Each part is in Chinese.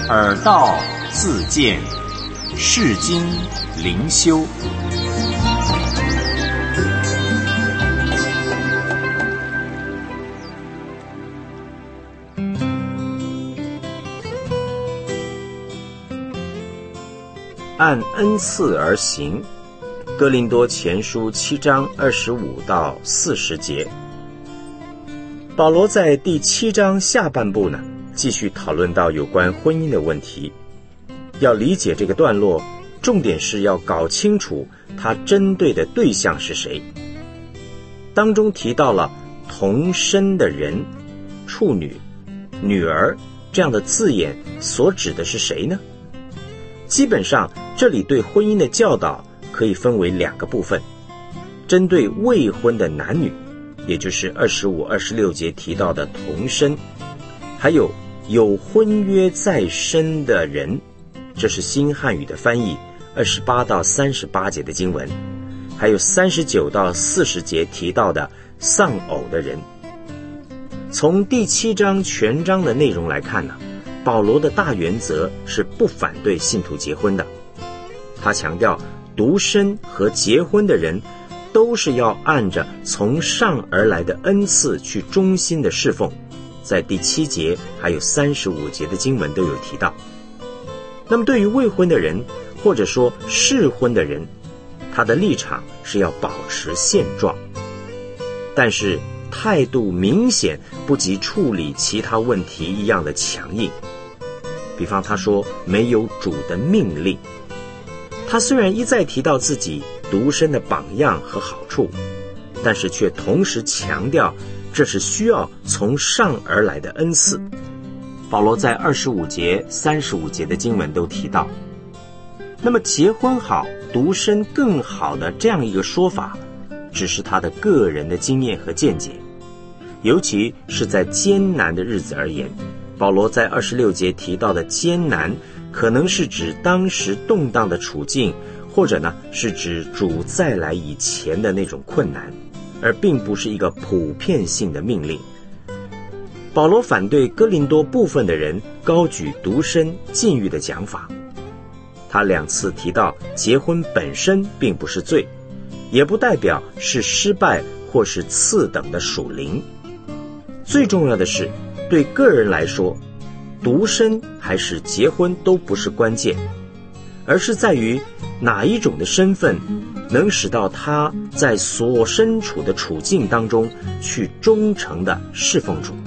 耳道自见，世经灵修。 按恩赐而行，哥林多前书7章25到40节。保罗在第7章下半部呢，继续讨论到有关婚姻的问题。要理解这个段落，重点是要搞清楚他针对的对象是谁。当中提到了同身的人、处女、女儿这样的字眼，所指的是谁呢？基本上这里对婚姻的教导可以分为2个部分，针对未婚的男女，也就是25、26节提到的同身，还有婚约在身的人，这是新汉语的翻译28到38节的经文，还有39到40节提到的丧偶的人。从第7章全章的内容来看呢，保罗的大原则是不反对信徒结婚的。他强调独身和结婚的人都是要按着从上而来的恩赐去忠心的侍奉，在第7节还有35节的经文都有提到。那么对于未婚的人或者说适婚的人，他的立场是要保持现状，但是态度明显不及处理其他问题一样的强硬。比方他说没有主的命令，他虽然一再提到自己独身的榜样和好处，但是却同时强调这是需要从上而来的恩赐。保罗在25节、35节的经文都提到，那么结婚好，独身更好的这样一个说法，只是他的个人的经验和见解，尤其是在艰难的日子而言。保罗在26节提到的艰难，可能是指当时动荡的处境，或者呢是指主再来以前的那种困难，而并不是一个普遍性的命令。保罗反对哥林多部分的人高举独身禁欲的讲法。他2次提到结婚本身并不是罪，也不代表是失败或是次等的属灵。最重要的是，对个人来说，独身还是结婚都不是关键，而是在于哪一种的身份能使到他在所身处的处境当中去忠诚的侍奉主。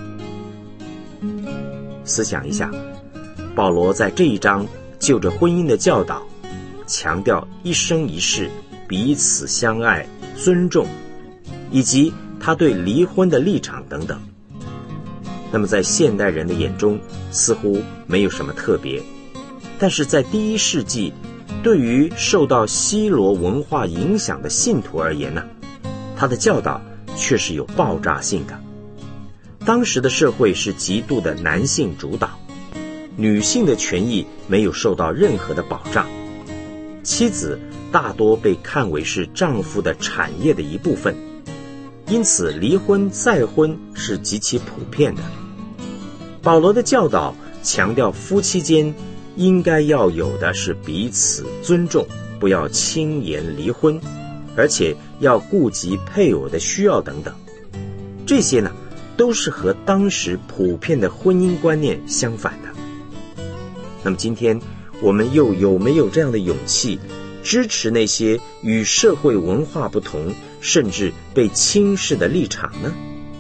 思想一下，保罗在这一章就着婚姻的教导，强调一生一世彼此相爱、尊重，以及他对离婚的立场等等。那么在现代人的眼中似乎没有什么特别，但是在第1世纪，对于受到希罗文化影响的信徒而言呢，他的教导却是有爆炸性的。当时的社会是极度的男性主导，女性的权益没有受到任何的保障，妻子大多被看为是丈夫的产业的一部分，因此离婚再婚是极其普遍的。保罗的教导强调夫妻间应该要有的是彼此尊重，不要轻言离婚，而且要顾及配偶的需要等等。这些呢，都是和当时普遍的婚姻观念相反的。那么今天我们又有没有这样的勇气，支持那些与社会文化不同，甚至被轻视的立场呢？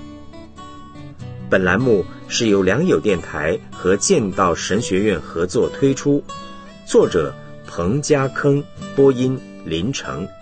本栏目是由良友电台和剑道神学院合作推出，作者彭家坑，播音林成。